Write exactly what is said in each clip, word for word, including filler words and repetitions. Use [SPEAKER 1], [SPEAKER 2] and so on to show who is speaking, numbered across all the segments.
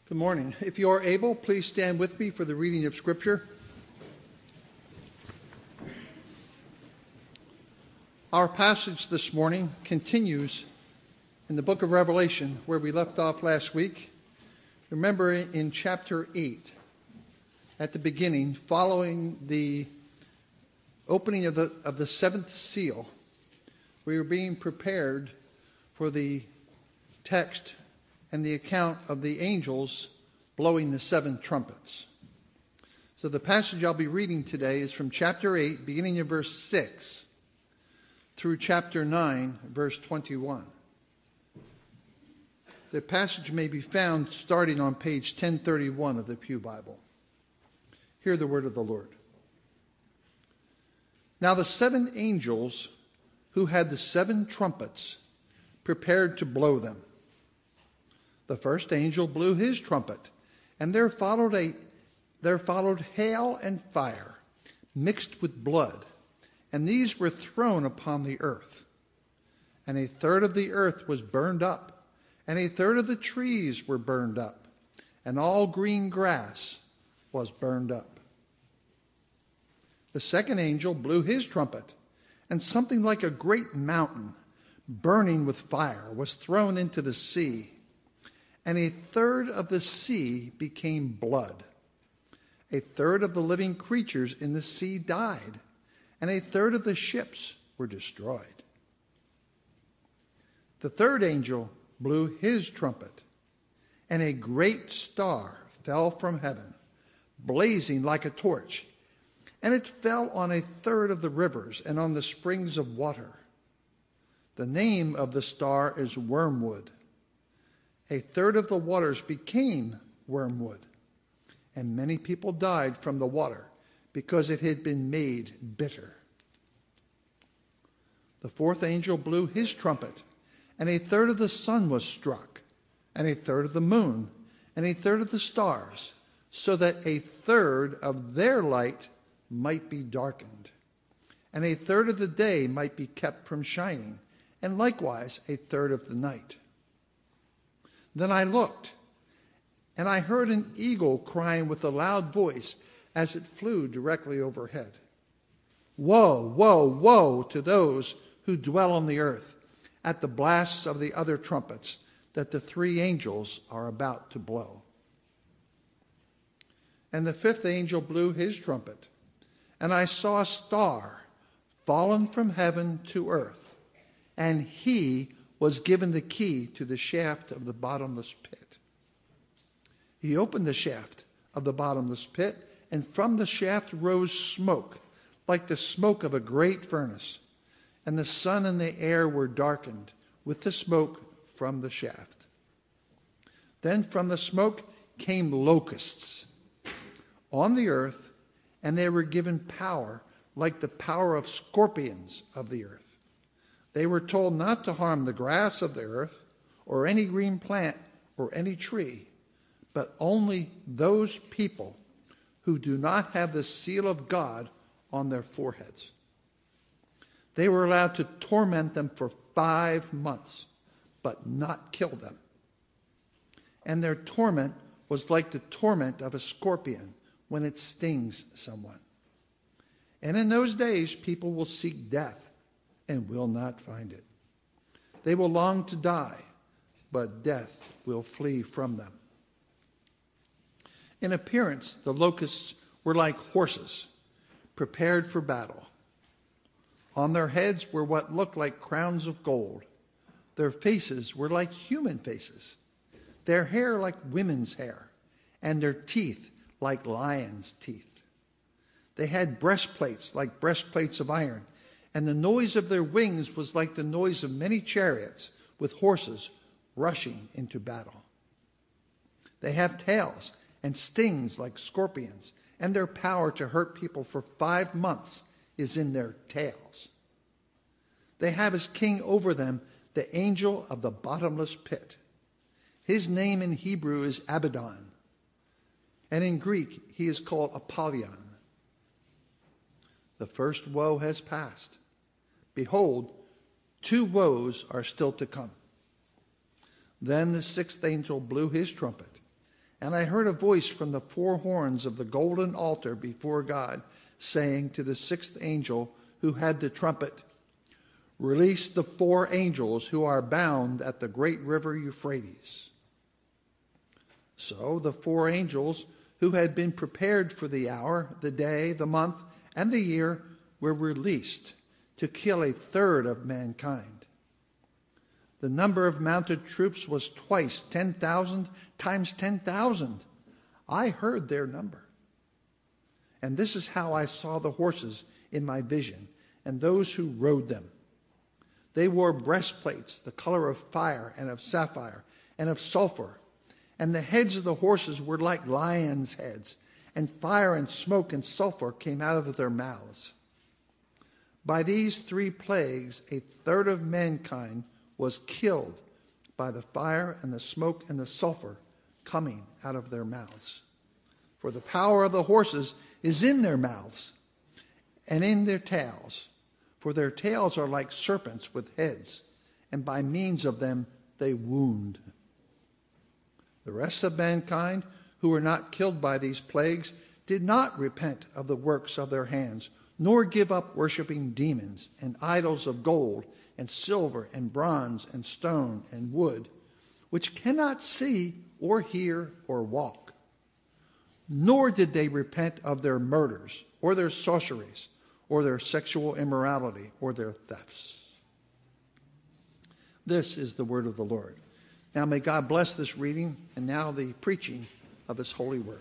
[SPEAKER 1] Good morning. If you are able, please stand with me for the reading of Scripture. Our passage this morning continues in the book of Revelation where we left off last week. Remember in chapter eight, at the beginning, following the opening of the, of the seventh seal, we were being prepared for the text and the account of the angels blowing the seven trumpets. So the passage I'll be reading today is from chapter eight, beginning in verse six, through chapter nine, verse twenty-one. The passage may be found starting on page ten thirty-one of the Pew Bible. Hear the word of the Lord. Now the seven angels who had the seven trumpets prepared to blow them. The first angel blew his trumpet, and there followed a there followed hail and fire, mixed with blood, and these were thrown upon the earth. And a third of the earth was burned up, and a third of the trees were burned up, and all green grass was burned up. The second angel blew his trumpet, and something like a great mountain, burning with fire, was thrown into the sea. And a third of the sea became blood. A third of the living creatures in the sea died, and a third of the ships were destroyed. The third angel blew his trumpet, and a great star fell from heaven, blazing like a torch, and it fell on a third of the rivers and on the springs of water. The name of the star is Wormwood. A third of the waters became wormwood, and many people died from the water because it had been made bitter. The fourth angel blew his trumpet, and a third of the sun was struck, and a third of the moon, and a third of the stars, so that a third of their light might be darkened, and a third of the day might be kept from shining, and likewise a third of the night. Then I looked, and I heard an eagle crying with a loud voice as it flew directly overhead. Woe, woe, woe to those who dwell on the earth at the blasts of the other trumpets that the three angels are about to blow. And the fifth angel blew his trumpet, and I saw a star fallen from heaven to earth, and he was given the key to the shaft of the bottomless pit. He opened the shaft of the bottomless pit, and from the shaft rose smoke, like the smoke of a great furnace, and the sun and the air were darkened with the smoke from the shaft. Then from the smoke came locusts on the earth, and they were given power like the power of scorpions of the earth. They were told not to harm the grass of the earth, or any green plant, or any tree, but only those people who do not have the seal of God on their foreheads. They were allowed to torment them for five months, but not kill them. And their torment was like the torment of a scorpion when it stings someone. And in those days, people will seek death and will not find it. They will long to die, but death will flee from them. In appearance, the locusts were like horses, prepared for battle. On their heads were what looked like crowns of gold. Their faces were like human faces, their hair like women's hair, and their teeth like lions' teeth. They had breastplates like breastplates of iron, and the noise of their wings was like the noise of many chariots with horses rushing into battle. They have tails and stings like scorpions, and their power to hurt people for five months is in their tails. They have as king over them the angel of the bottomless pit. His name in Hebrew is Abaddon, and in Greek he is called Apollyon. The first woe has passed. Behold, two woes are still to come. Then the sixth angel blew his trumpet, And I heard a voice from the four horns of the golden altar before God, saying to the sixth angel who had the trumpet, "Release the four angels who are bound at the great river Euphrates." So the four angels who had been prepared for the hour, the day, the month, and the year were released to kill a third of mankind. The number of mounted troops was twice ten thousand times ten thousand. I heard their number. And this is how I saw the horses in my vision, and those who rode them. They wore breastplates, the color of fire and of sapphire and of sulfur. And the heads of the horses were like lions' heads, and fire and smoke and sulfur came out of their mouths. By these three plagues, a third of mankind was killed by the fire and the smoke and the sulfur coming out of their mouths. For the power of the horses is in their mouths and in their tails. For their tails are like serpents with heads, and by means of them they wound. The rest of mankind who were not killed by these plagues did not repent of the works of their hands, nor give up worshiping demons and idols of gold and silver and bronze and stone and wood, which cannot see or hear or walk. Nor did they repent of their murders or their sorceries or their sexual immorality or their thefts. This is the word of the Lord. Now may God bless this reading and now the preaching of his holy word.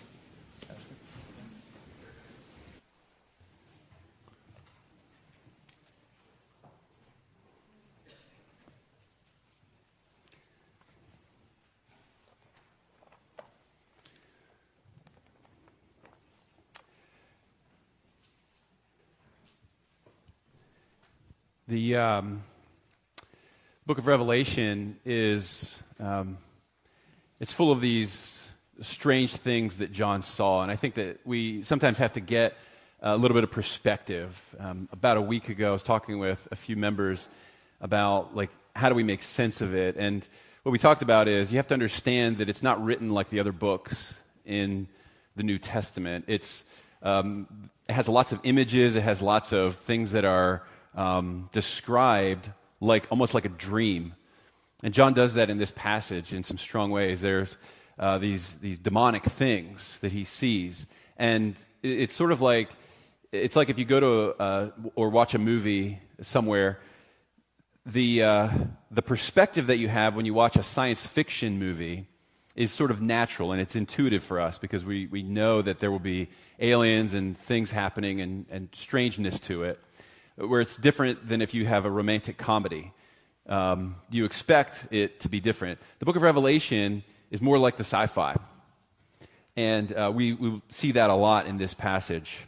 [SPEAKER 2] The um, book of Revelation is, um, it's full of these strange things that John saw, and I think that we sometimes have to get a little bit of perspective. Um, about a week ago, I was talking with a few members about, like, how do we make sense of it, and what we talked about is you have to understand that it's not written like the other books in the New Testament. It's, um, it has lots of images, it has lots of things that are Um, described like almost like a dream, and John does that in this passage in some strong ways. There's uh, these these demonic things that he sees, and it, it's sort of like it's like if you go to uh, or watch a movie somewhere, the uh, the perspective that you have when you watch a science fiction movie is sort of natural and it's intuitive for us because we we know that there will be aliens and things happening and, and strangeness to it. Where it's different than if you have a romantic comedy. Um, you expect it to be different. The book of Revelation is more like the sci-fi. And uh, we, we see that a lot in this passage.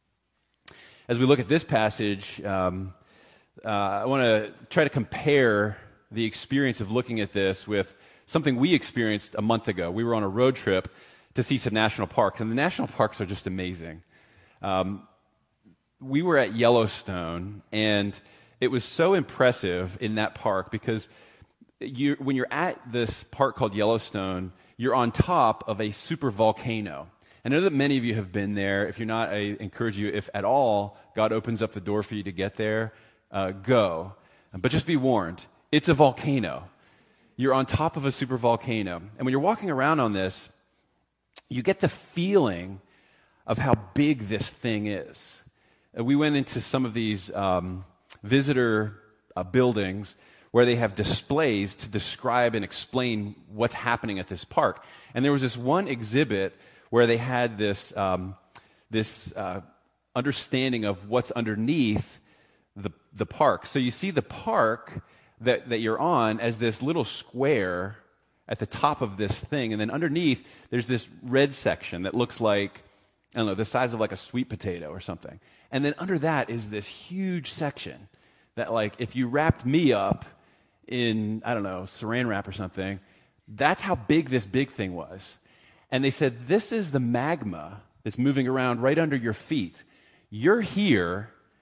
[SPEAKER 2] As we look at this passage, um, uh, I want to try to compare the experience of looking at this with something we experienced a month ago. We were on a road trip to see some national parks, and the national parks are just amazing. Um, We were at Yellowstone, and it was so impressive in that park because you, when you're at this park called Yellowstone, you're on top of a super volcano. I know that many of you have been there. If you're not, I encourage you, if at all God opens up the door for you to get there, uh, go. But just be warned, it's a volcano. You're on top of a super volcano. And when you're walking around on this, you get the feeling of how big this thing is. We went into some of these um, visitor uh, buildings where they have displays to describe and explain what's happening at this park. And there was this one exhibit where they had this um, this uh, understanding of what's underneath the the park. So you see the park that, that you're on as this little square at the top of this thing, and then underneath there's this red section that looks like, I don't know, the size of like a sweet potato or something. And then under that is this huge section that, like, if you wrapped me up in, I don't know, saran wrap or something, that's how big this big thing was. And they said, this is the magma that's moving around right under your feet. You're here,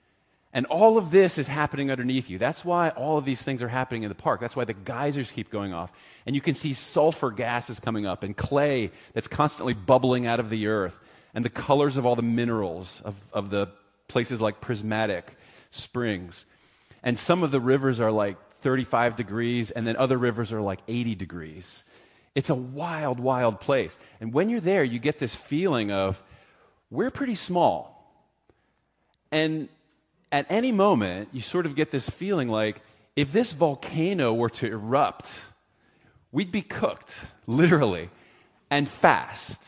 [SPEAKER 2] And all of this is happening underneath you. That's why all of these things are happening in the park. That's why the geysers keep going off. And you can see sulfur gases coming up and clay that's constantly bubbling out of the earth, and the colors of all the minerals of, of the places like Prismatic Springs. And some of the rivers are like thirty-five degrees, and then other rivers are like eighty degrees. It's a wild, wild place. And when you're there, you get this feeling of, we're pretty small. And at any moment, you sort of get this feeling like, if this volcano were to erupt, we'd be cooked, literally, and fast.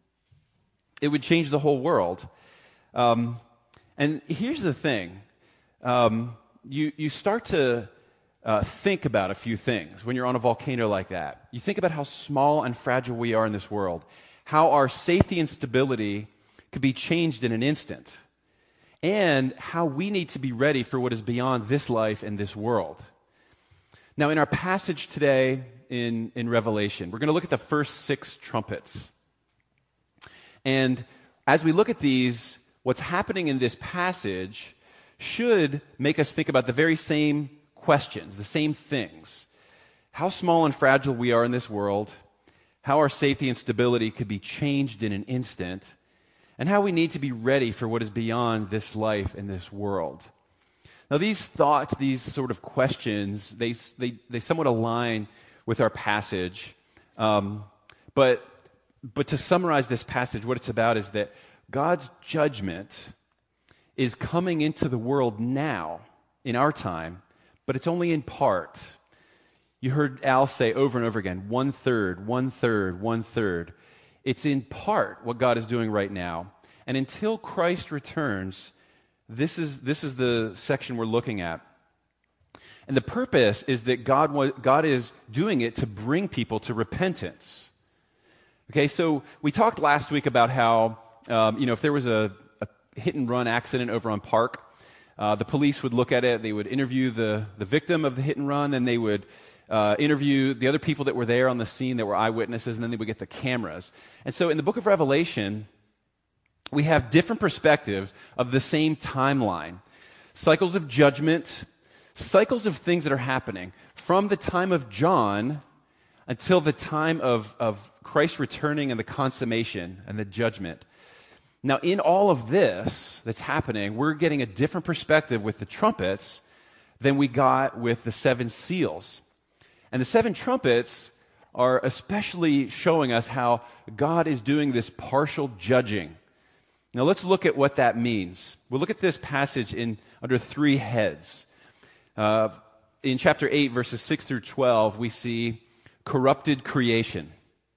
[SPEAKER 2] It would change the whole world. Um, and here's the thing. Um, you, you start to uh, think about a few things when you're on a volcano like that. You think about how small and fragile we are in this world, how our safety and stability could be changed in an instant, and how we need to be ready for what is beyond this life and this world. Now, in our passage today in, in Revelation, we're going to look at the first six trumpets. And as we look at these, what's happening in this passage should make us think about the very same questions, the same things. How small and fragile we are in this world, how our safety and stability could be changed in an instant, and how we need to be ready for what is beyond this life and this world. Now, these thoughts, these sort of questions, they they, they somewhat align with our passage. Um, but, but to summarize this passage, what it's about is that God's judgment is coming into the world now, in our time, but it's only in part. You heard Al say over and over again, one third, one third, one third. It's in part what God is doing right now. And until Christ returns, this is, this is the section we're looking at. And the purpose is that God, God is doing it to bring people to repentance. Okay, so we talked last week about how, um, you know, if there was a, a hit-and-run accident over on Park, uh, the police would look at it, they would interview the, the victim of the hit-and-run, then they would Uh, interview the other people that were there on the scene that were eyewitnesses, and then they would get the cameras. And so in the book of Revelation, we have different perspectives of the same timeline. Cycles of judgment, cycles of things that are happening from the time of John until the time of, of Christ returning and the consummation and the judgment. Now, in all of this that's happening, we're getting a different perspective with the trumpets than we got with the seven seals. And the seven trumpets are especially showing us how God is doing this partial judging. Now let's look at what that means. We'll look at this passage in under three heads. Uh, in chapter eight, verses six through twelve, we see corrupted creation.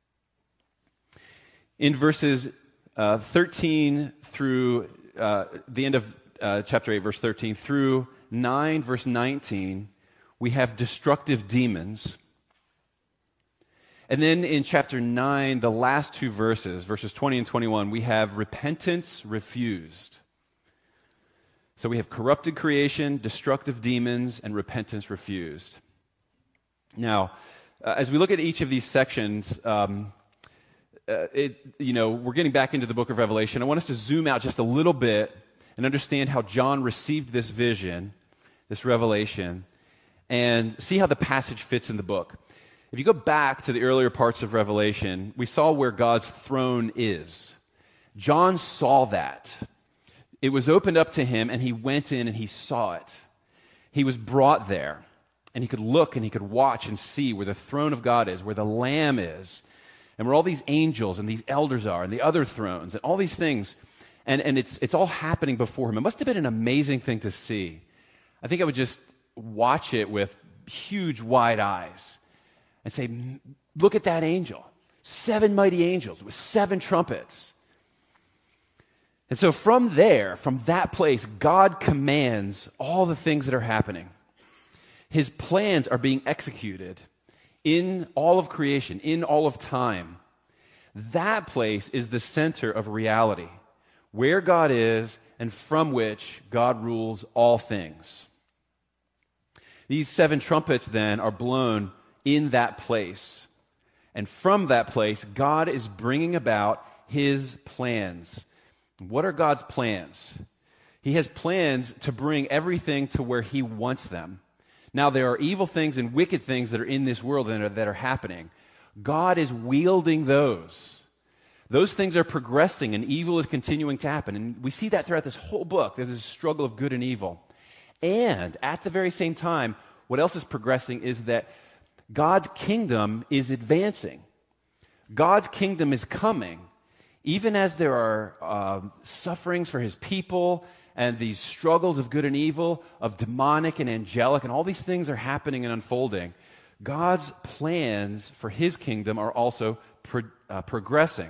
[SPEAKER 2] In verses uh, thirteen through uh, the end of uh, chapter eight, verse thirteen, through nine, verse nineteen, we have destructive demons. And then in chapter nine, the last two verses, verses twenty and twenty-one, we have repentance refused. So we have corrupted creation, destructive demons, and repentance refused. Now, uh, as we look at each of these sections, um, uh, it, you know, we're getting back into the book of Revelation. I want us to zoom out just a little bit and understand how John received this vision, this revelation, and see how the passage fits in the book. If you go back to the earlier parts of Revelation, we saw where God's throne is. John saw that. It was opened up to him, and he went in and he saw it. He was brought there, and he could look and he could watch and see where the throne of God is, where the Lamb is, and where all these angels and these elders are, and the other thrones, and all these things. And, and it's, it's all happening before him. It must have been an amazing thing to see. I think I would just watch it with huge wide eyes and say, look at that angel. Seven mighty angels with seven trumpets. And so from there, from that place, God commands all the things that are happening. His plans are being executed in all of creation, in all of time. That place is the center of reality, where God is and from which God rules all things. These seven trumpets then are blown in that place. And from that place, God is bringing about his plans. What are God's plans? He has plans to bring everything to where he wants them. Now, there are evil things and wicked things that are in this world and are, that are happening. God is wielding those. Those things are progressing, and evil is continuing to happen. And we see that throughout this whole book. There's this struggle of good and evil. And at the very same time, what else is progressing is that God's kingdom is advancing. God's kingdom is coming. Even as there are uh, sufferings for his people and these struggles of good and evil, of demonic and angelic, and all these things are happening and unfolding, God's plans for his kingdom are also pro- uh, progressing.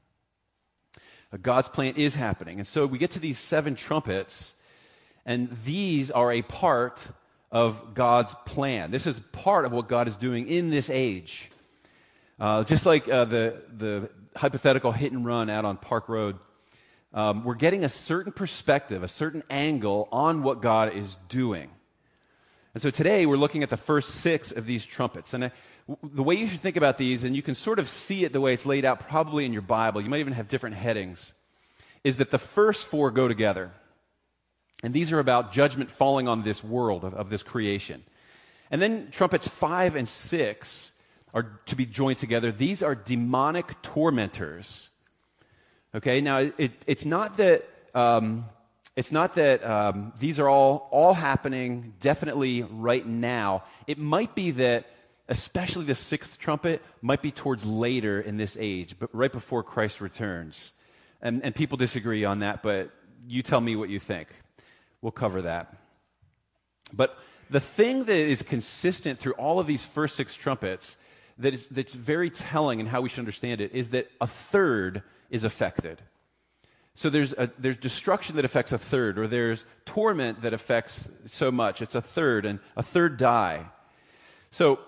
[SPEAKER 2] Uh, God's plan is happening. And so we get to these seven trumpets, and these are a part of God's plan. This is part of what God is doing in this age. Uh, just like uh, the, the hypothetical hit and run out on Park Road, um, we're getting a certain perspective, a certain angle on what God is doing. And so today we're looking at the first six of these trumpets. And uh, w- the way you should think about these, and you can sort of see it the way it's laid out probably in your Bible, you might even have different headings, is that the first four go together. And these are about judgment falling on this world of, of this creation. And then trumpets five and six are to be joined together. These are demonic tormentors. Okay, now it, it's not that um, it's not that um, these are all all happening definitely right now. It might be that, especially the sixth trumpet, might be towards later in this age, but right before Christ returns. And, and people disagree on that, but you tell me what you think. We'll cover that. But the thing that is consistent through all of these first six trumpets that is that's very telling in how we should understand it is that a third is affected. So there's a, there's destruction that affects a third, or there's torment that affects so much. It's a third, and a third die. So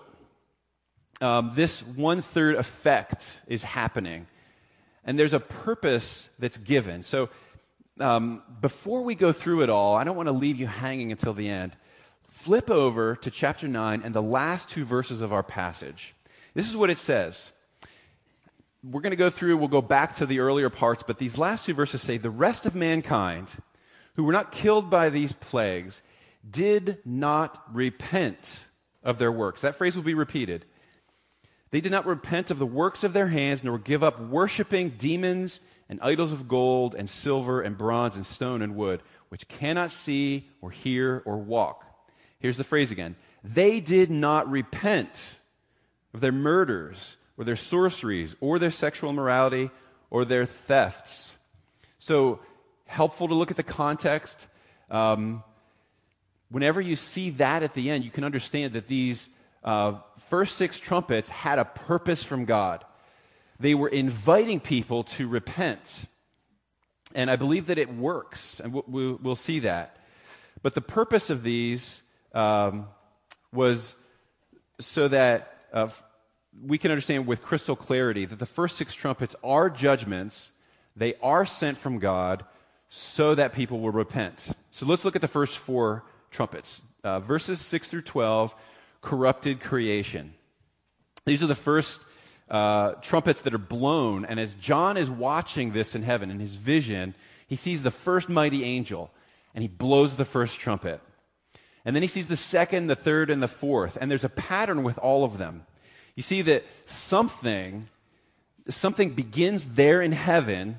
[SPEAKER 2] um, this one-third effect is happening, and there's a purpose that's given. So um, before we go through it all, I don't want to leave you hanging until the end. Flip over to chapter nine and the last two verses of our passage. This is what it says. We're going to go through, we'll go back to the earlier parts, but these last two verses say, the rest of mankind who were not killed by these plagues did not repent of their works. That phrase will be repeated. They did not repent of the works of their hands, nor give up worshiping demons and idols of gold and silver and bronze and stone and wood, which cannot see or hear or walk. Here's the phrase again. They did not repent of their murders, or their sorceries, or their sexual immorality, or their thefts. So, helpful to look at the context. Um, whenever you see that at the end, you can understand that these uh, first six trumpets had a purpose from God. They were inviting people to repent. And I believe that it works, and we'll, we'll, we'll see that. But the purpose of these um, was so that uh, we can understand with crystal clarity that the first six trumpets are judgments. They are sent from God so that people will repent. So let's look at the first four trumpets. Uh, verses six through twelve, corrupted creation. These are the first uh, trumpets that are blown, and as John is watching this in heaven, in his vision, he sees the first mighty angel, and he blows the first trumpet. And then he sees the second, the third, and the fourth, and there's a pattern with all of them. You see that something, something begins there in heaven,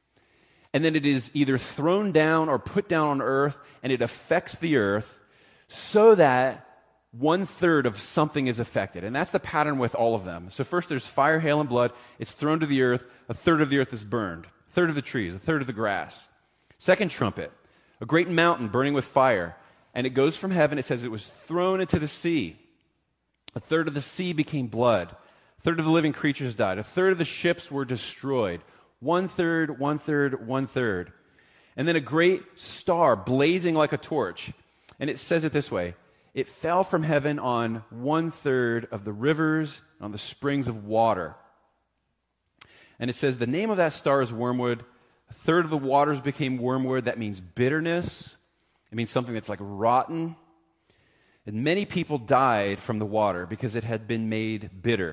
[SPEAKER 2] and then it is either thrown down or put down on earth, and it affects the earth so that one-third of something is affected. And that's the pattern with all of them. So first there's fire, hail, and blood. It's thrown to the earth. A third of the earth is burned. A third of the trees. A third of the grass. Second trumpet, a great mountain burning with fire. And it goes from heaven. It says it was thrown into the sea. A third of the sea became blood. A third of the living creatures died. A third of the ships were destroyed. One third, one third, one third. And then a great star blazing like a torch. And it says it this way. It fell from heaven on one third of the rivers, on the springs of water. And it says the name of that star is wormwood. A third of the waters became wormwood. That means bitterness. It means something that's like rotten. And many people died from the water because it had been made bitter.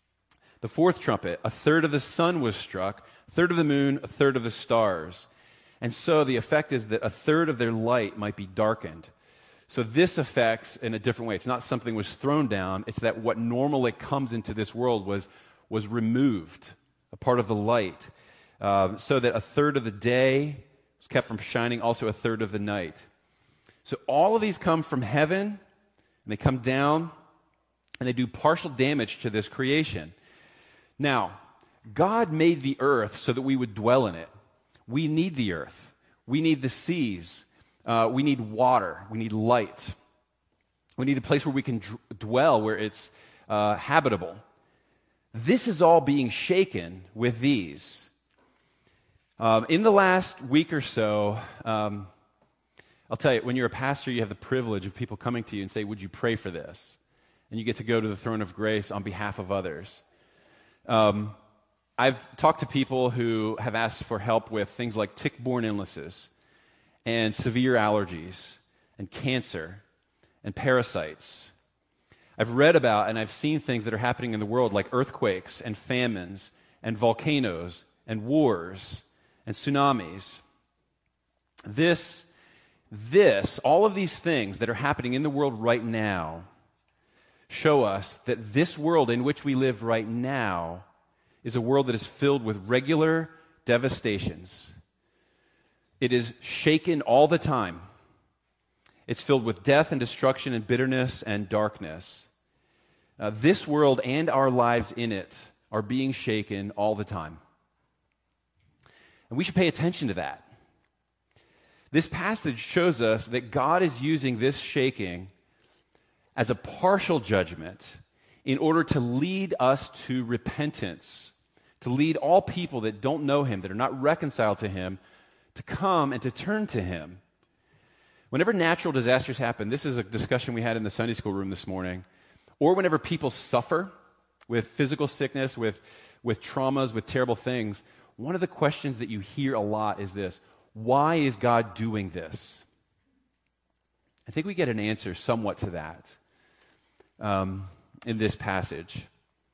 [SPEAKER 2] The fourth trumpet, a third of the sun was struck, a third of the moon, a third of the stars. And so the effect is that a third of their light might be darkened. So this affects in a different way. It's not something was thrown down. It's that what normally comes into this world was, was removed, a part of the light, uh, so that a third of the day was kept from shining, also a third of the night. So all of these come from heaven, and they come down, and they do partial damage to this creation. Now, God made the earth so that we would dwell in it. We need the earth. We need the seas. Uh, we need water. We need light. We need a place where we can d- dwell, where it's uh, habitable. This is all being shaken with these. Um, in the last week or so, um, I'll tell you, when you're a pastor, you have the privilege of people coming to you and say, would you pray for this? And you get to go to the throne of grace on behalf of others. Um, I've talked to people who have asked for help with things like tick-borne illnesses and severe allergies and cancer and parasites. I've read about and I've seen things that are happening in the world like earthquakes and famines and volcanoes and wars and tsunamis. This, this, all of these things that are happening in the world right now show us that this world in which we live right now is a world that is filled with regular devastations. It is shaken all the time. It's filled with death and destruction and bitterness and darkness. Uh, this world and our lives in it are being shaken all the time. And we should pay attention to that. This passage shows us that God is using this shaking as a partial judgment in order to lead us to repentance, to lead all people that don't know Him, that are not reconciled to Him, to come and to turn to Him. Whenever natural disasters happen, this is a discussion we had in the Sunday school room this morning, or whenever people suffer with physical sickness, with, with traumas, with terrible things, one of the questions that you hear a lot is this: why is God doing this? I think we get an answer somewhat to that um, in this passage.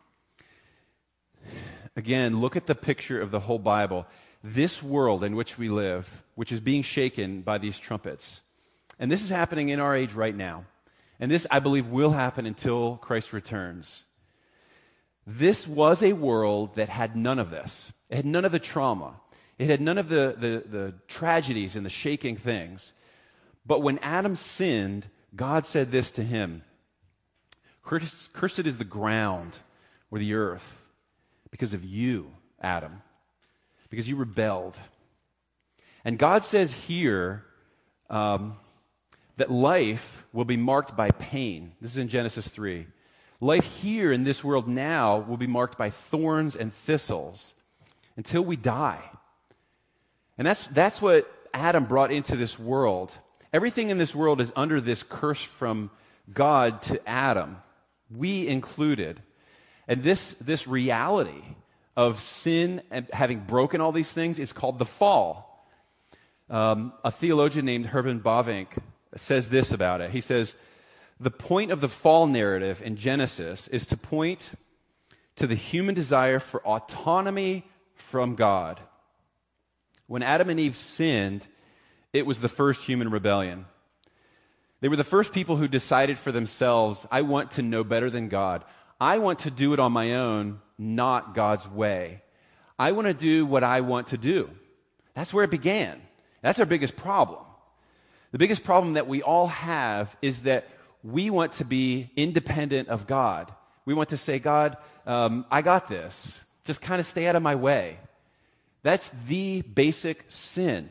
[SPEAKER 2] Again, look at the picture of the whole Bible. This world in which we live, which is being shaken by these trumpets, and this is happening in our age right now, and this, I believe, will happen until Christ returns. This was a world that had none of this. It had none of the trauma. It had none of the, the, the tragedies and the shaking things. But when Adam sinned, God said this to him: Cursed, cursed is the ground or the earth because of you, Adam, because you rebelled. And God says here um, that life will be marked by pain. This is in Genesis three. Life here in this world now will be marked by thorns and thistles until we die. And that's, that's what Adam brought into this world. Everything in this world is under this curse from God to Adam, we included. And this, this reality of sin and having broken all these things is called the fall. Um, a theologian named Herman Bavinck says this about it. He says, the point of the fall narrative in Genesis is to point to the human desire for autonomy from God. When Adam and Eve sinned, it was the first human rebellion. They were the first people who decided for themselves, I want to know better than God. I want to do it on my own, not God's way. I want to do what I want to do. That's where it began. That's our biggest problem. The biggest problem that we all have is that we want to be independent of God. We want to say, God, um, I got this. Just kind of stay out of my way. That's the basic sin.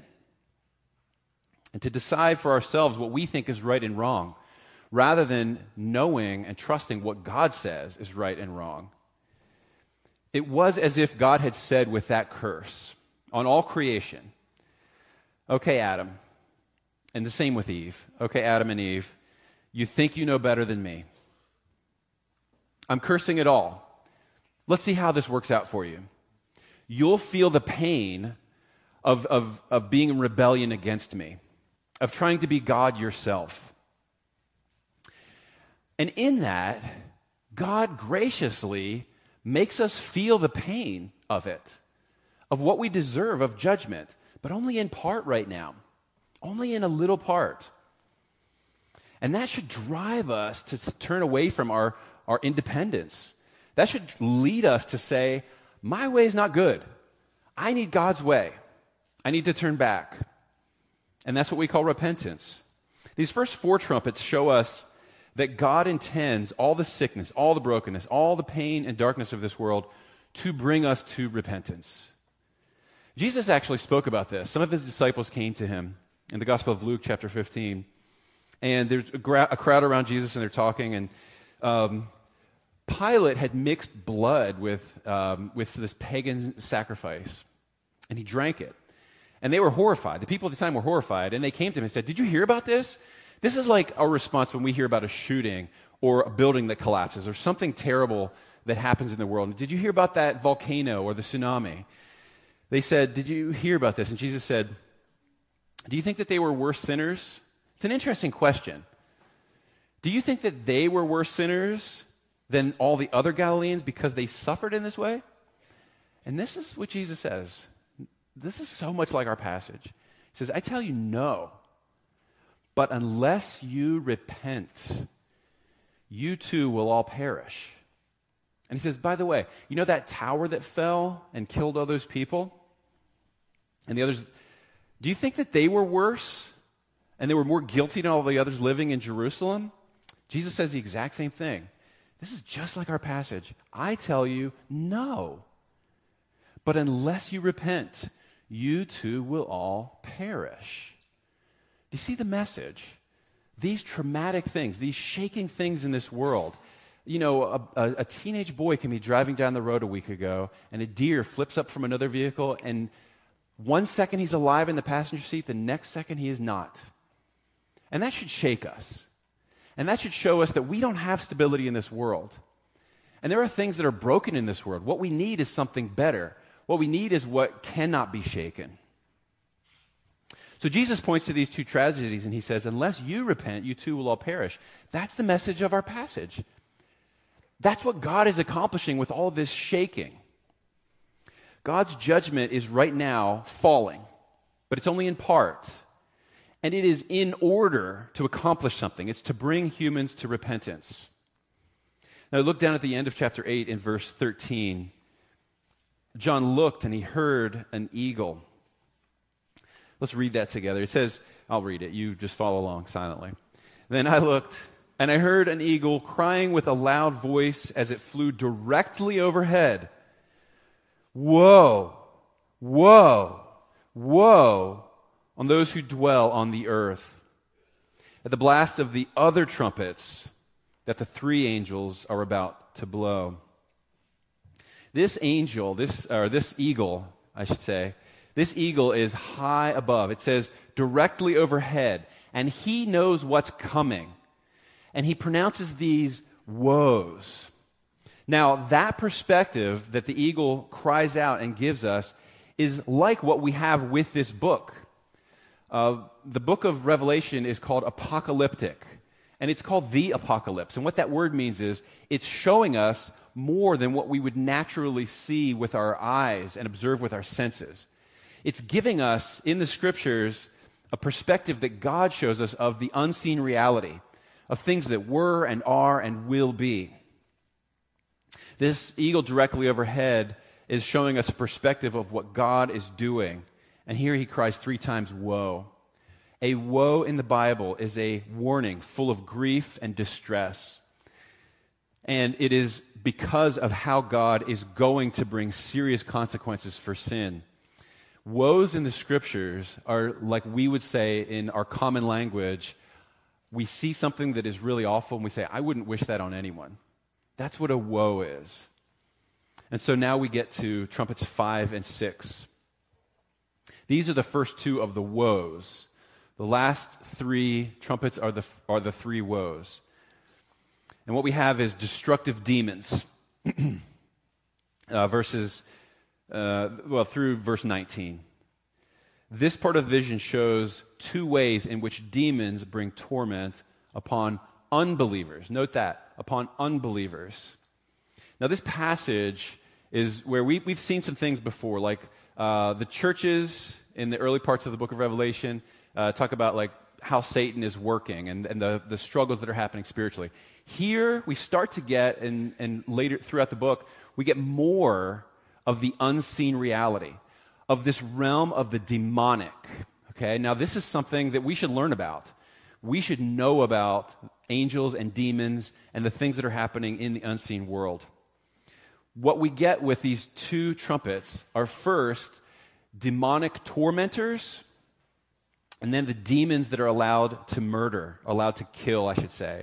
[SPEAKER 2] And to decide for ourselves what we think is right and wrong, rather than knowing and trusting what God says is right and wrong. It was as if God had said with that curse on all creation, okay, Adam, and the same with Eve. Okay, Adam and Eve, you think you know better than me. I'm cursing it all. Let's see how this works out for you. You'll feel the pain of, of, of being in rebellion against me, of trying to be God yourself. And in that, God graciously makes us feel the pain of it, of what we deserve of judgment, but only in part right now, only in a little part. And that should drive us to turn away from our, our independence. That should lead us to say, my way is not good. I need God's way. I need to turn back. And that's what we call repentance. These first four trumpets show us that God intends all the sickness, all the brokenness, all the pain and darkness of this world to bring us to repentance. Jesus actually spoke about this. Some of his disciples came to him in the Gospel of Luke, chapter fifteen. And there's a, gra- a crowd around Jesus, and they're talking. And um, Pilate had mixed blood with, um, with this pagan sacrifice. And he drank it. And they were horrified. The people at the time were horrified. And they came to him and said, did you hear about this? This is like our response when we hear about a shooting or a building that collapses or something terrible that happens in the world. Did you hear about that volcano or the tsunami? They said, did you hear about this? And Jesus said, do you think that they were worse sinners? It's an interesting question. Do you think that they were worse sinners than all the other Galileans because they suffered in this way? And this is what Jesus says. This is so much like our passage. He says, I tell you, no. But unless you repent, you too will all perish. And he says, by the way, you know that tower that fell and killed all those people? And the others, do you think that they were worse and they were more guilty than all the others living in Jerusalem? Jesus says the exact same thing. This is just like our passage. I tell you, no. But unless you repent, you too will all perish. Do you see the message? These traumatic things, these shaking things in this world. You know, a, a, a teenage boy can be driving down the road a week ago, and a deer flips up from another vehicle, and one second he's alive in the passenger seat, the next second he is not. And that should shake us. And that should show us that we don't have stability in this world. And there are things that are broken in this world. What we need is something better. What we need is what cannot be shaken. So Jesus points to these two tragedies and he says, unless you repent, you too will all perish. That's the message of our passage. That's what God is accomplishing with all this shaking. God's judgment is right now falling, but it's only in part. And it is in order to accomplish something. It's to bring humans to repentance. Now look down at the end of chapter eight in verse thirteen. John looked and he heard an eagle. Let's read that together. It says, I'll read it. You just follow along silently. Then I looked, and I heard an eagle crying with a loud voice as it flew directly overhead. Woe, woe, woe on those who dwell on the earth at the blast of the other trumpets that the three angels are about to blow. This angel, this or this eagle, I should say, this eagle is high above. It says directly overhead, and he knows what's coming. And he pronounces these woes. Now, that perspective that the eagle cries out and gives us is like what we have with this book. Uh, the book of Revelation is called apocalyptic, and it's called the apocalypse. And what that word means is it's showing us more than what we would naturally see with our eyes and observe with our senses. It's giving us, in the scriptures, a perspective that God shows us of the unseen reality, of things that were and are and will be. This eagle directly overhead is showing us a perspective of what God is doing. And here he cries three times, woe. A woe in the Bible is a warning full of grief and distress. And it is because of how God is going to bring serious consequences for sin. Woes in the scriptures are, like we would say in our common language, we see something that is really awful and we say, I wouldn't wish that on anyone. That's what a woe is. And so now we get to trumpets five and six. These are the first two of the woes. The last three trumpets are the, are the three woes. And what we have is destructive demons. uh, verses, uh, well, through verse nineteen. This part of the vision shows two ways in which demons bring torment upon unbelievers. Note that, upon unbelievers. Now, this passage is where we, we've seen some things before, like Uh, the churches in the early parts of the book of Revelation uh, talk about like how Satan is working and, and the, the struggles that are happening spiritually. Here we start to get, and, and later throughout the book, we get more of the unseen reality, of this realm of the demonic. Okay, now this is something that we should learn about. We should know about angels and demons and the things that are happening in the unseen world. What we get with these two trumpets are first demonic tormentors, and then the demons that are allowed to murder, allowed to kill, I should say.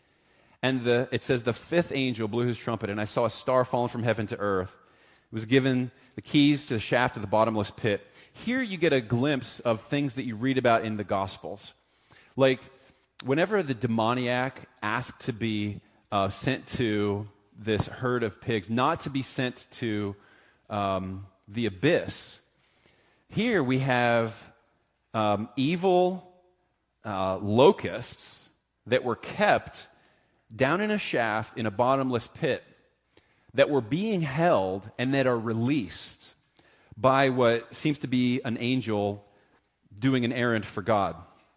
[SPEAKER 2] And the, it says, the fifth angel blew his trumpet, and I saw a star fallen from heaven to earth. It was given the keys to the shaft of the bottomless pit. Here you get a glimpse of things that you read about in the Gospels. Like, whenever the demoniac asked to be uh, sent to this herd of pigs, not to be sent to um, the abyss, here we have um, evil uh, locusts that were kept down in a shaft in a bottomless pit, that were being held and that are released by what seems to be an angel doing an errand for God.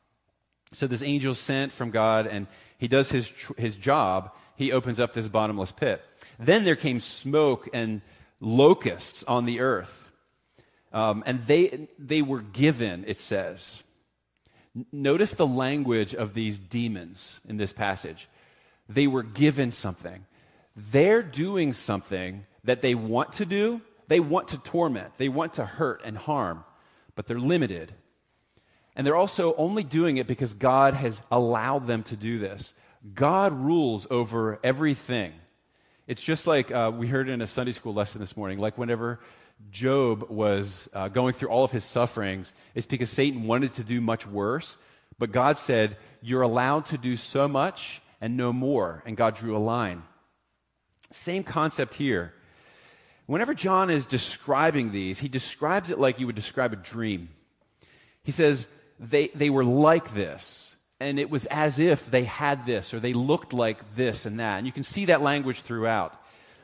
[SPEAKER 2] So this angel sent from God, and he does his tr- his job. He opens up this bottomless pit. Then there came smoke and locusts on the earth, um, and they they were given, it says. N- Notice the language of these demons in this passage. They were given something. They're doing something that they want to do. They want to torment. They want to hurt and harm, but they're limited. And they're also only doing it because God has allowed them to do this. God rules over everything. It's just like uh, we heard in a Sunday school lesson this morning, like whenever Job was uh, going through all of his sufferings, it's because Satan wanted to do much worse, but God said, you're allowed to do so much and no more, and God drew a line. Same concept here. Whenever John is describing these, he describes it like you would describe a dream. He says, they, they were like this, and it was as if they had this, or they looked like this and that. And you can see that language throughout.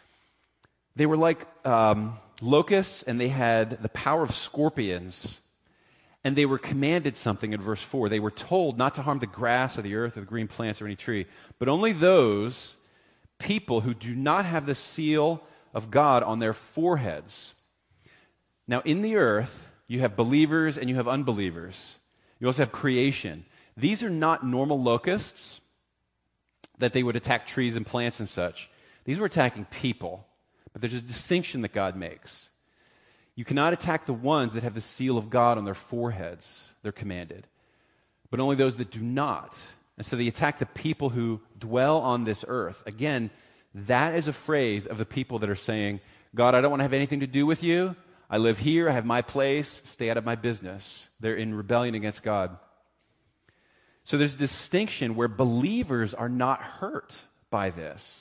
[SPEAKER 2] They were like um, locusts, and they had the power of scorpions, and they were commanded something in verse four. They were told not to harm the grass or the earth or the green plants or any tree, but only those people who do not have the seal of God on their foreheads. Now, in the earth, you have believers and you have unbelievers. You also have creation. These are not normal locusts that they would attack trees and plants and such. These were attacking people. But there's a distinction that God makes. You cannot attack the ones that have the seal of God on their foreheads. They're commanded. But only those that do not. And so they attack the people who dwell on this earth. Again, that is a phrase of the people that are saying, God, I don't want to have anything to do with you. I live here. I have my place. Stay out of my business. They're in rebellion against God. So there's a distinction where believers are not hurt by this.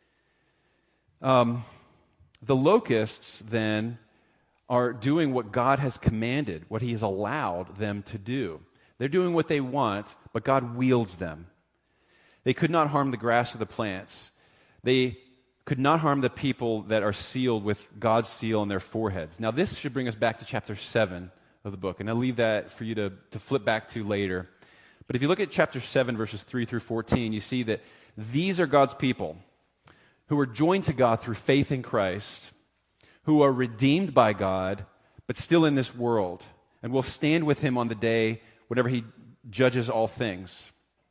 [SPEAKER 2] Um, the locusts, then, are doing what God has commanded, what he has allowed them to do. They're doing what they want, but God wields them. They could not harm the grass or the plants. They could not harm the people that are sealed with God's seal on their foreheads. Now, this should bring us back to chapter seven of the book, and I'll leave that for you to, to flip back to later. But if you look at chapter seven, verses three through fourteen, you see that these are God's people who are joined to God through faith in Christ, who are redeemed by God, but still in this world, and will stand with him on the day whenever he judges all things.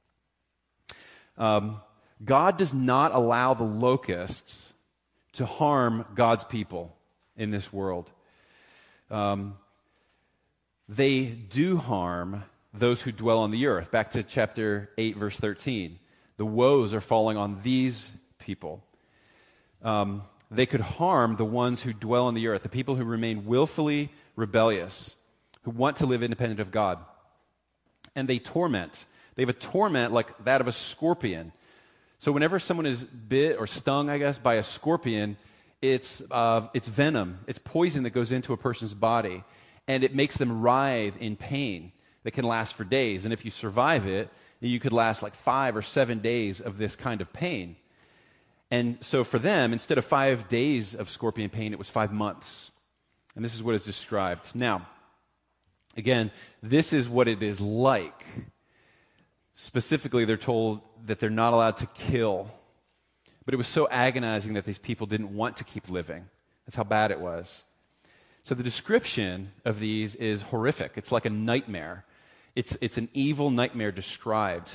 [SPEAKER 2] Um, God does not allow the locusts to harm God's people in this world. Um, they do harm those who dwell on the earth. Back to chapter eight, verse thirteen. The woes are falling on these people. Um, they could harm the ones who dwell on the earth, the people who remain willfully rebellious, who want to live independent of God. And they torment. They have a torment like that of a scorpion. So whenever someone is bit or stung, I guess, by a scorpion, it's uh, it's venom. It's poison that goes into a person's body, and it makes them writhe in pain that can last for days. And if you survive it, you could last like five or seven days of this kind of pain. And so for them, instead of five days of scorpion pain, it was five months. And this is what is described. Now, again, this is what it is like. Specifically, they're told that they're not allowed to kill. But it was so agonizing that these people didn't want to keep living. That's how bad it was. So the description of these is horrific. It's like a nightmare. It's, it's an evil nightmare described.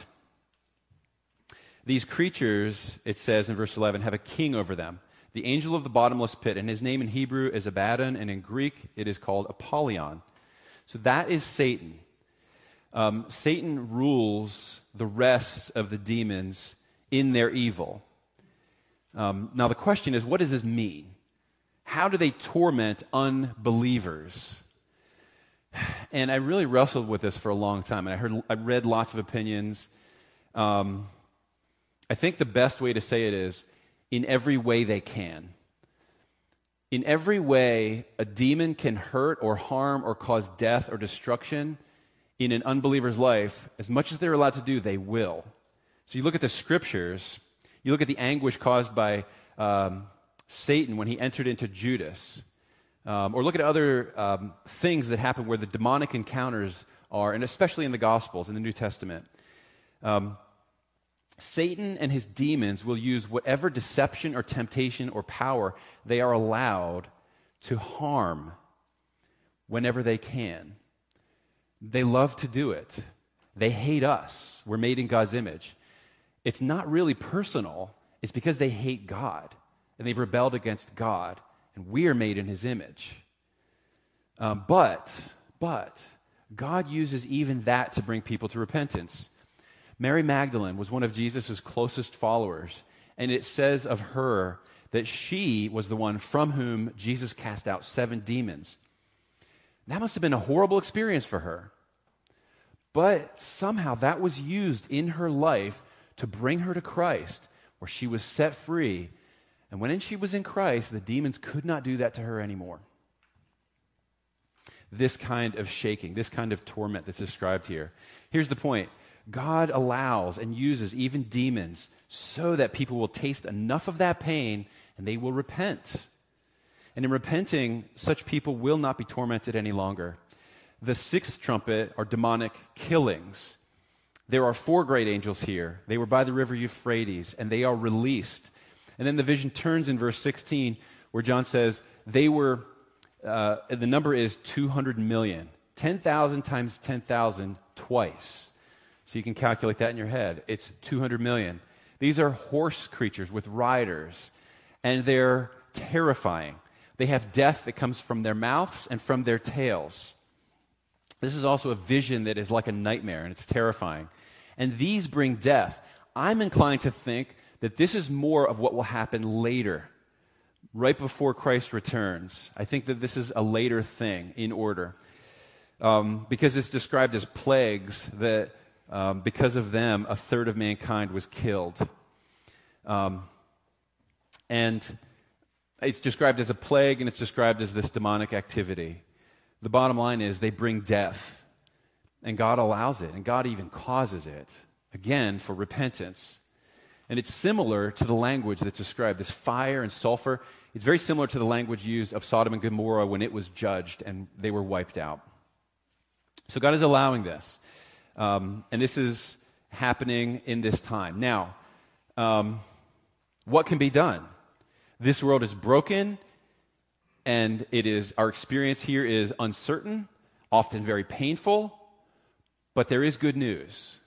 [SPEAKER 2] These creatures, it says in verse eleven, have a king over them, the angel of the bottomless pit, and his name in Hebrew is Abaddon, and in Greek it is called Apollyon. So that is Satan. Um, Satan rules the rest of the demons in their evil. Um, now the question is, what does this mean? How do they torment unbelievers? And I really wrestled with this for a long time, and I heard, I read lots of opinions. Um, I think the best way to say it is, in every way they can. In every way a demon can hurt or harm or cause death or destruction in an unbeliever's life, as much as they're allowed to do, they will. So you look at the scriptures, you look at the anguish caused by um, Satan when he entered into Judas, um, or look at other um, things that happen where the demonic encounters are, and especially in the Gospels, in the New Testament. Um, Satan and his demons will use whatever deception or temptation or power they are allowed to harm whenever they can. They love to do it. They hate us. We're made in God's image. It's not really personal. It's because they hate God, and they've rebelled against God, and we are made in his image. Um, but, but, God uses even that to bring people to repentance. Mary Magdalene was one of Jesus' closest followers, and it says of her that she was the one from whom Jesus cast out seven demons. That must have been a horrible experience for her. But somehow that was used in her life to bring her to Christ, where she was set free. And when she was in Christ, the demons could not do that to her anymore. This kind of shaking, this kind of torment that's described here. Here's the point. God allows and uses even demons so that people will taste enough of that pain and they will repent. And in repenting, such people will not be tormented any longer. The sixth trumpet are demonic killings. There are four great angels here. They were by the river Euphrates, and they are released. And then the vision turns in verse sixteen, where John says they were, uh, the number is two hundred million. ten thousand times ten thousand twice. So you can calculate that in your head. It's two hundred million. These are horse creatures with riders, and they're terrifying. They have death that comes from their mouths and from their tails. This is also a vision that is like a nightmare, and it's terrifying. And these bring death. I'm inclined to think that this is more of what will happen later, right before Christ returns. I think that this is a later thing in order, um, because it's described as plagues that um, because of them, a third of mankind was killed. Um, and it's described as a plague, and it's described as this demonic activity. The bottom line is they bring death, and God allows it, and God even causes it, again, for repentance. And it's similar to the language that's described, this fire and sulfur. It's very similar to the language used of Sodom and Gomorrah when it was judged and they were wiped out. So God is allowing this, um, and this is happening in this time. Now, um, what can be done? This world is broken, and it is, our experience here is uncertain, often very painful, but there is good news.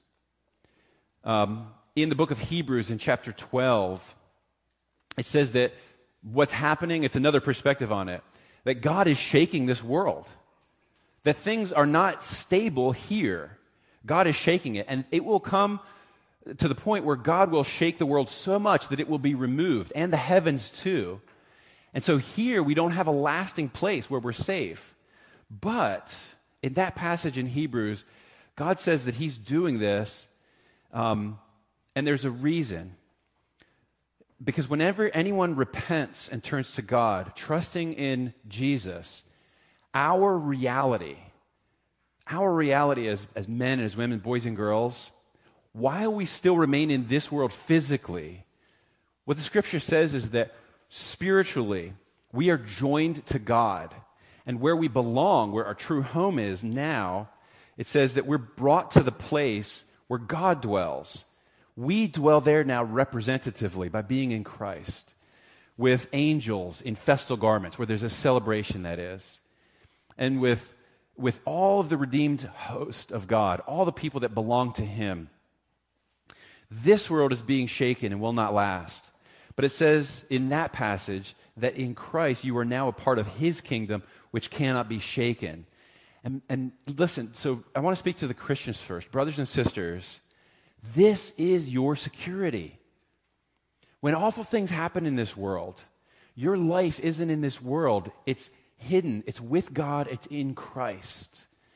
[SPEAKER 2] Um, in the book of Hebrews in chapter twelve, it says that what's happening, it's another perspective on it, that God is shaking this world, that things are not stable here. God is shaking it, and it will come to the point where God will shake the world so much that it will be removed, and the heavens too. And so here we don't have a lasting place where we're safe. But in that passage in Hebrews, God says that he's doing this, um, and there's a reason. Because whenever anyone repents and turns to God, trusting in Jesus, our reality, our reality as, as men and as women, boys and girls, while we still remain in this world physically, what the scripture says is that spiritually, we are joined to God. and where we belong, where our true home is now, it says that we're brought to the place where God dwells. We dwell there now representatively by being in Christ, with angels in festal garments, where there's a celebration, that is, and with, with all of the redeemed host of God, all the people that belong to him. This world is being shaken and will not last. But it says in that passage that in Christ you are now a part of his kingdom, which cannot be shaken. And, and listen, so I want to speak to the Christians first. Brothers and sisters, this is your security. When awful things happen in this world, your life isn't in this world. It's hidden. It's with God. It's in Christ.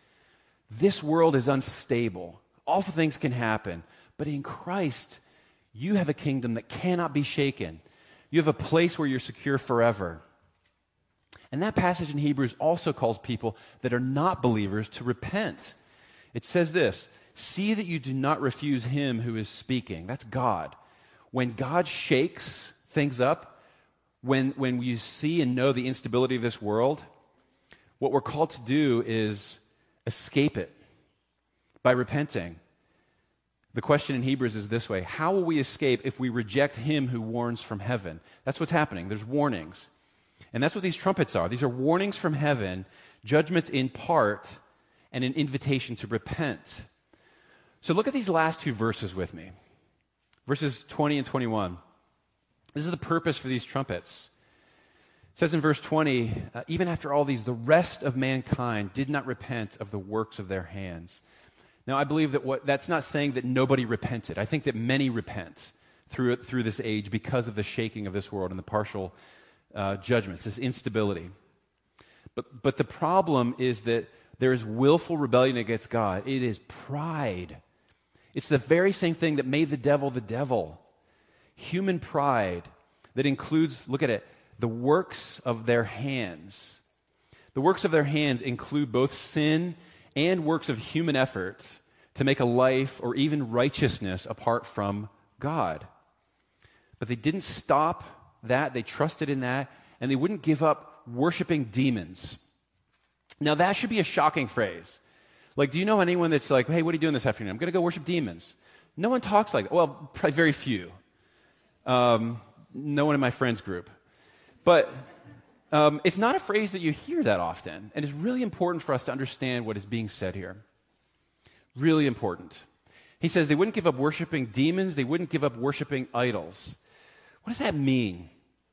[SPEAKER 2] This world is unstable. Awful things can happen. But in Christ, you have a kingdom that cannot be shaken. You have a place where you're secure forever. And that passage in Hebrews also calls people that are not believers to repent. It says this, see that you do not refuse him who is speaking. That's God. When God shakes things up, when, when you see and know the instability of this world, what we're called to do is escape it by repenting. The question in Hebrews is this way, how will we escape if we reject him who warns from heaven? That's what's happening. There's warnings. And that's what these trumpets are. These are warnings from heaven, judgments in part, and an invitation to repent. So look at these last two verses with me. Verses twenty and twenty-one. This is the purpose for these trumpets. It says in verse twenty, uh, even after all these, the rest of mankind did not repent of the works of their hands. Now, I believe that what that's not saying that nobody repented. I think that many repent through through this age because of the shaking of this world and the partial uh, judgments, this instability. But but the problem is that there is willful rebellion against God. It is pride. It's the very same thing that made the devil the devil. Human pride that includes, look at it, the works of their hands. The works of their hands include both sin and works of human effort to make a life or even righteousness apart from God. But they didn't stop that. They trusted in that, and they wouldn't give up worshiping demons. Now, that should be a shocking phrase. Like, do you know anyone that's like, hey, what are you doing this afternoon? I'm going to go worship demons. No one talks like that. Well, probably very few. Um, no one in my friends group. But um, it's not a phrase that you hear that often, and it's really important for us to understand what is being said here. Really important. He says they wouldn't give up worshiping demons. They wouldn't give up worshiping idols. What does that mean?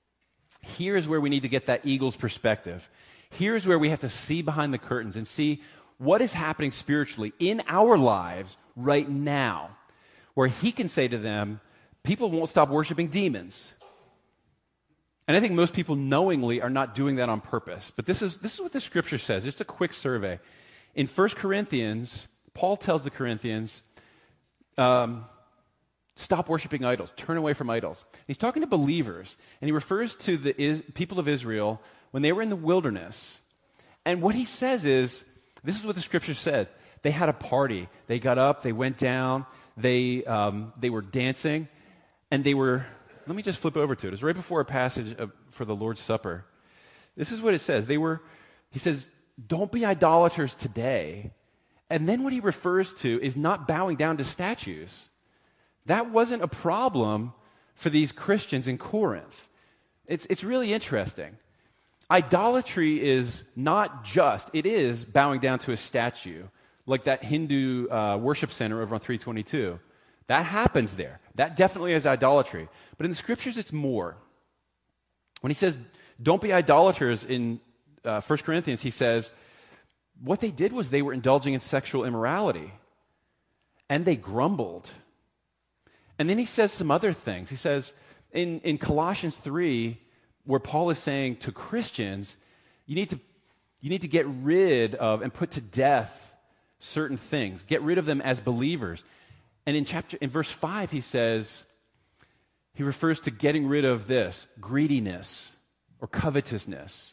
[SPEAKER 2] Here's where we need to get that eagle's perspective. Here's where we have to see behind the curtains and see what is happening spiritually in our lives right now, where he can say to them, people won't stop worshiping demons. And I think most people knowingly are not doing that on purpose. But this is, this is what the scripture says. Just a quick survey. In First Corinthians, Paul tells the Corinthians, um, stop worshiping idols. Turn away from idols. And he's talking to believers, and he refers to the is, people of Israel when they were in the wilderness. And what he says is, this is what the scripture says. They had a party. They got up. They went down. They um, they were dancing, and they were. Let me just flip over to it. It's right before a passage of, for the Lord's Supper. This is what it says. They were. He says, "Don't be idolaters today." And then what he refers to is not bowing down to statues. That wasn't a problem for these Christians in Corinth. It's it's really interesting. Idolatry is not just, it is bowing down to a statue, like that Hindu uh, worship center over on three twenty-two. That happens there. That definitely is idolatry. But in the scriptures, it's more. When he says, don't be idolaters in uh, First Corinthians, he says, what they did was they were indulging in sexual immorality. And they grumbled. And then he says some other things. He says, in, in Colossians three, where Paul is saying to Christians, you need to, you need to get rid of and put to death certain things. Get rid of them as believers. And in chapter, in verse five, he says, he refers to getting rid of this, greediness or covetousness.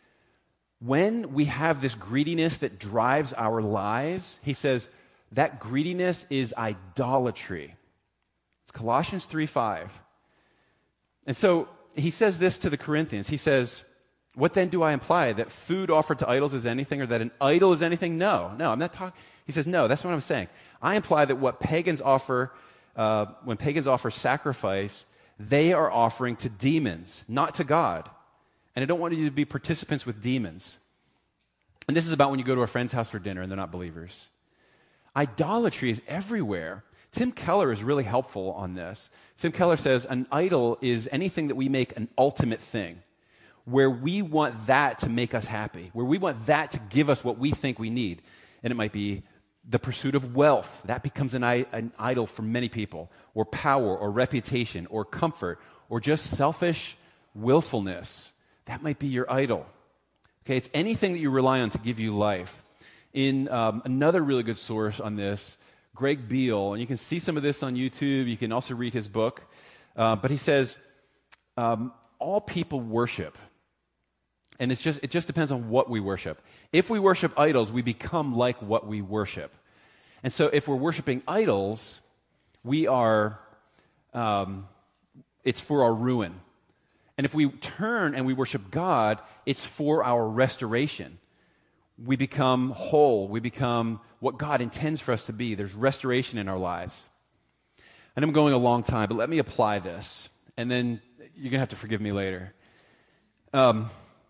[SPEAKER 2] When we have this greediness that drives our lives, he says, that greediness is idolatry. It's Colossians three five. And so, he says this to the Corinthians. He says, What then do I imply? That food offered to idols is anything, or that an idol is anything? No, no, I'm not talking. He says, no, that's not what I'm saying. I imply that what pagans offer, uh, when pagans offer sacrifice, they are offering to demons, not to God. And I don't want you to be participants with demons. And this is about when you go to a friend's house for dinner and they're not believers. Idolatry is everywhere. Tim Keller is really helpful on this. Tim Keller says an idol is anything that we make an ultimate thing, where we want that to make us happy, where we want that to give us what we think we need. And it might be the pursuit of wealth. That becomes an, an idol for many people, or power, or reputation, or comfort, or just selfish willfulness. That might be your idol. Okay, it's anything that you rely on to give you life. In um, another really good source on this, Greg Beale, and you can see some of this on YouTube, you can also read his book, uh, but he says, um, all people worship. And it's just it just depends on what we worship. If we worship idols, we become like what we worship. And so if we're worshiping idols, we are, um, it's for our ruin. And if we turn and we worship God, it's for our restoration. We become whole. We become what God intends for us to be. There's restoration in our lives. And I'm going a long time, but let me apply this. And then you're going to have to forgive me later. Um,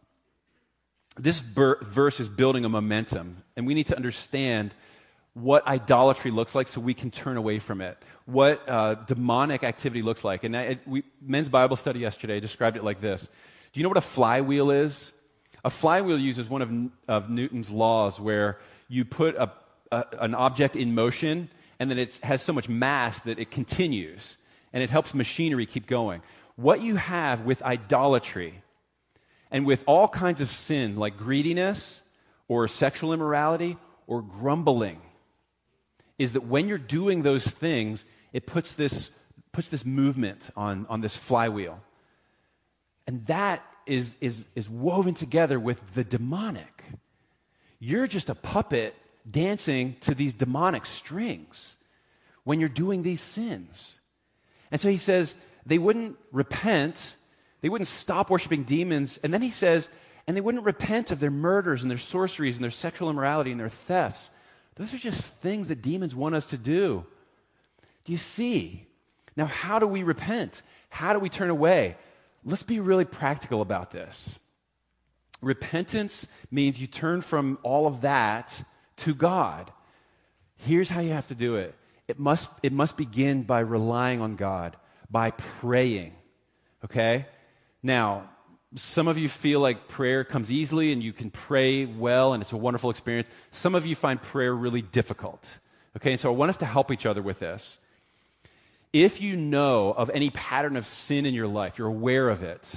[SPEAKER 2] this ber- verse is building a momentum, and we need to understand what idolatry looks like so we can turn away from it, what uh, demonic activity looks like. And I, we, men's Bible study yesterday described it like this. Do you know what a flywheel is? A flywheel uses one of, of Newton's laws where you put a, a, an object in motion, and then it has so much mass that it continues, and it helps machinery keep going. What you have with idolatry and with all kinds of sin like greediness or sexual immorality or grumbling is that when you're doing those things, it puts this, puts this movement on, on this flywheel. And that is, is, is woven together with the demonic. You're just a puppet dancing to these demonic strings when you're doing these sins. And so he says they wouldn't repent, they wouldn't stop worshiping demons, and then he says, and they wouldn't repent of their murders and their sorceries and their sexual immorality and their thefts. Those are just things that demons want us to do. Do you see? Now, how do we repent? How do we turn away? Let's be really practical about this. Repentance means you turn from all of that to God. Here's how you have to do it. It must, it must begin by relying on God, by praying, okay? Now, some of you feel like prayer comes easily and you can pray well and it's a wonderful experience. Some of you find prayer really difficult, okay? And so I want us to help each other with this. If you know of any pattern of sin in your life, you're aware of it,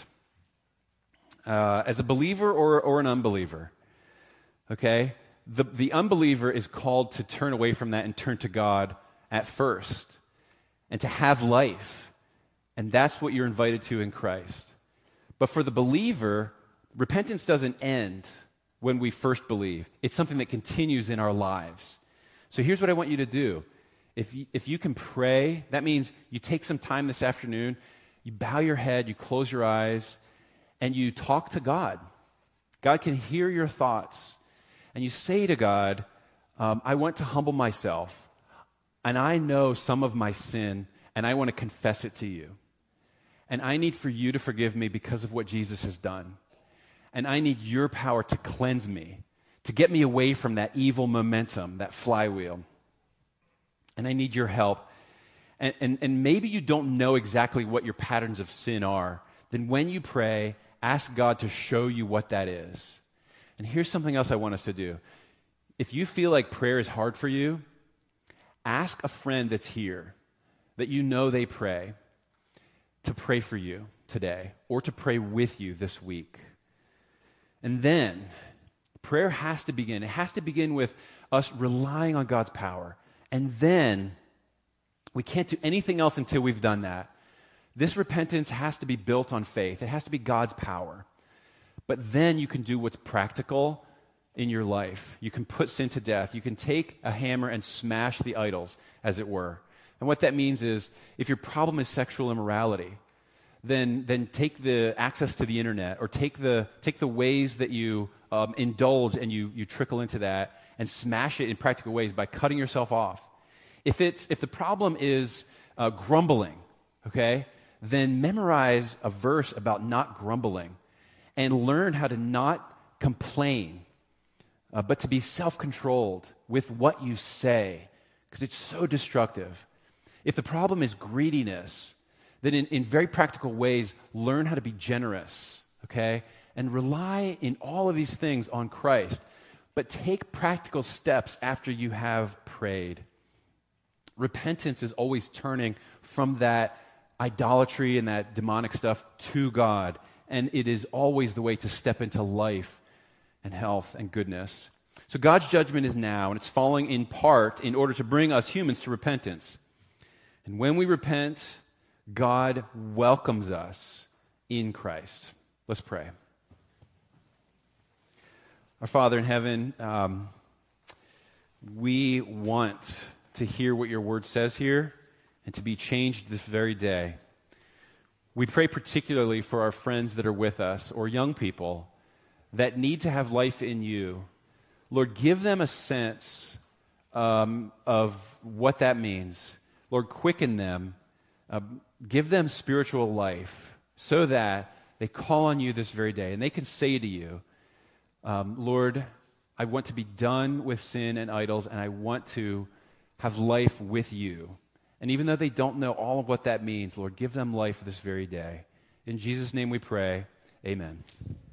[SPEAKER 2] uh, as a believer or, or an unbeliever, okay? The, the unbeliever is called to turn away from that and turn to God at first and to have life. And that's what you're invited to in Christ. But for the believer, repentance doesn't end when we first believe. It's something that continues in our lives. So here's what I want you to do. If you, if you can pray, that means you take some time this afternoon, you bow your head, you close your eyes, and you talk to God. God can hear your thoughts. And you say to God, um, I want to humble myself, and I know some of my sin, and I want to confess it to you. And I need for you to forgive me because of what Jesus has done. And I need your power to cleanse me, to get me away from that evil momentum, that flywheel. And I need your help. And, and, and maybe you don't know exactly what your patterns of sin are. Then when you pray, ask God to show you what that is. And here's something else I want us to do. If you feel like prayer is hard for you, ask a friend that's here, that you know they pray, to pray for you today or to pray with you this week. And then prayer has to begin. It has to begin with us relying on God's power. And then we can't do anything else until we've done that. This repentance has to be built on faith. It has to be God's power. But then you can do what's practical in your life. You can put sin to death. You can take a hammer and smash the idols, as it were. And what that means is, if your problem is sexual immorality, then, then take the access to the internet or take the, take the ways that you um, indulge and you, you trickle into that and smash it in practical ways by cutting yourself off. If, it's, if the problem is uh, grumbling, okay, then memorize a verse about not grumbling and learn how to not complain, uh, but to be self-controlled with what you say, because it's so destructive. If the problem is greediness, then in, in very practical ways, learn how to be generous, okay? And rely in all of these things on Christ, but take practical steps after you have prayed. Repentance is always turning from that idolatry and that demonic stuff to God, and it is always the way to step into life and health and goodness. So God's judgment is now, and it's falling in part in order to bring us humans to repentance. And when we repent, God welcomes us in Christ. Let's pray. Our Father in heaven, um, we want to hear what your word says here and to be changed this very day. We pray particularly for our friends that are with us or young people that need to have life in you. Lord, give them a sense um, of what that means. Lord, quicken them. Uh, give them spiritual life so that they call on you this very day and they can say to you, um, Lord, I want to be done with sin and idols and I want to have life with you. And even though they don't know all of what that means, Lord, give them life this very day. In Jesus' name we pray, amen.